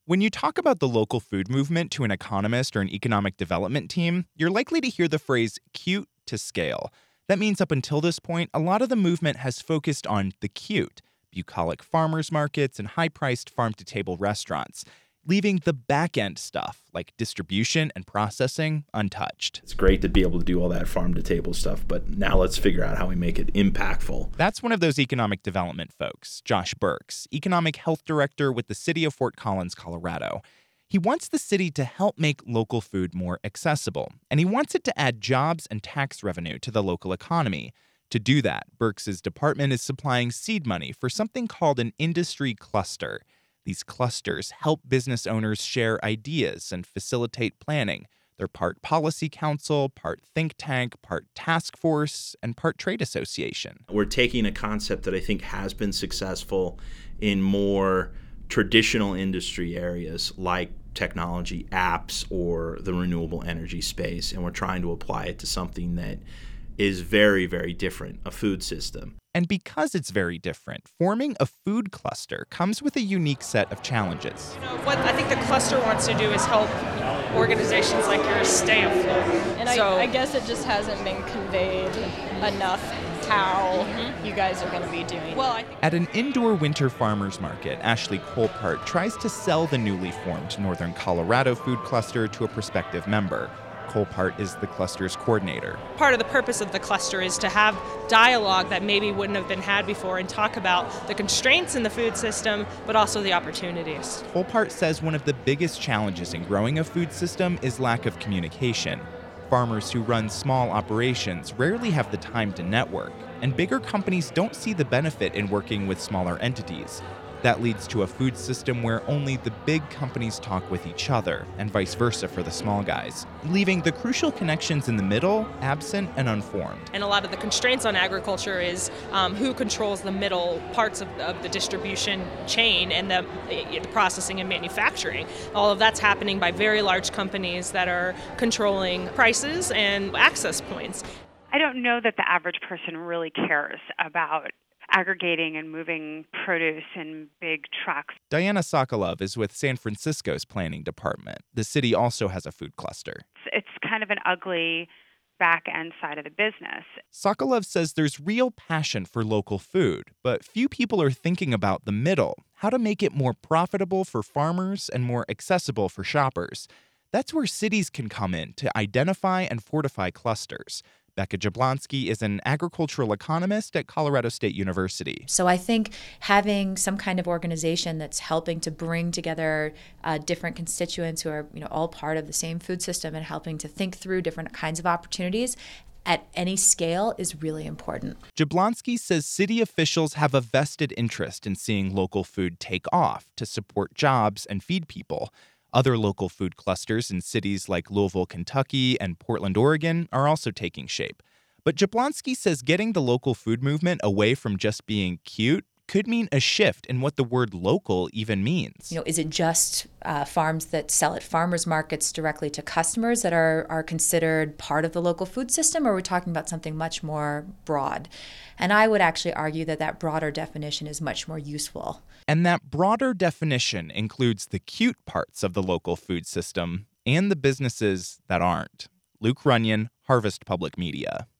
When you talk about the local food movement to an economist or an economic development team, you're likely to hear the phrase cute to scale. That means up until this point, a lot of the movement has focused on the cute, bucolic farmers markets and high-priced farm-to-table restaurants, leaving the back-end stuff like distribution and processing untouched. It's great to be able to do all that farm-to-table stuff, but now let's figure out how we make it impactful. That's one of those economic development folks, Josh Burks, economic health director with the city of Fort Collins, Colorado. He wants the city to help make local food more accessible, and he wants it to add jobs and tax revenue to the local economy. To do that, Burks' department is supplying seed money for something called an industry cluster. These clusters help business owners share ideas and facilitate planning. They're part policy council, part think tank, part task force, and part trade association. We're taking a concept that I think has been successful in more traditional industry areas like technology, apps, or the renewable energy space, and we're trying to apply it to something that is very, very different, a food system. And because it's very different, forming a food cluster comes with a unique set of challenges. What I think the cluster wants to do is help organizations like yours stay afloat. And I guess it just hasn't been conveyed enough how you guys are going to be doing. At an indoor winter farmers market, Ashley Colpart tries to sell the newly formed Northern Colorado food cluster to a prospective member. Colpart is the cluster's coordinator. Part of the purpose of the cluster is to have dialogue that maybe wouldn't have been had before and talk about the constraints in the food system, but also the opportunities. Colpart says one of the biggest challenges in growing a food system is lack of communication. Farmers who run small operations rarely have the time to network, and bigger companies don't see the benefit in working with smaller entities. That leads to a food system where only the big companies talk with each other, and vice versa for the small guys, leaving the crucial connections in the middle absent and unformed. And a lot of the constraints on agriculture is who controls the middle parts of the distribution chain and the processing and manufacturing. All of that's happening by very large companies that are controlling prices and access points. I don't know that the average person really cares about aggregating and moving produce in big trucks. Diana Sokolov is with San Francisco's planning department. The city also has a food cluster. It's kind of an ugly back end side of the business. Sokolov says there's real passion for local food, but few people are thinking about the middle, how to make it more profitable for farmers and more accessible for shoppers. That's where cities can come in to identify and fortify clusters. Becca Jablonski is an agricultural economist at Colorado State University. So I think having some kind of organization that's helping to bring together different constituents who are, all part of the same food system and helping to think through different kinds of opportunities at any scale is really important. Jablonski says city officials have a vested interest in seeing local food take off to support jobs and feed people. Other local food clusters in cities like Louisville, Kentucky, and Portland, Oregon are also taking shape. But Jablonski says getting the local food movement away from just being cute could mean a shift in what the word local even means. Is it just farms that sell at farmers markets directly to customers that are considered part of the local food system, or are we talking about something much more broad? And I would actually argue that broader definition is much more useful. And that broader definition includes the cute parts of the local food system and the businesses that aren't. Luke Runyon, Harvest Public Media.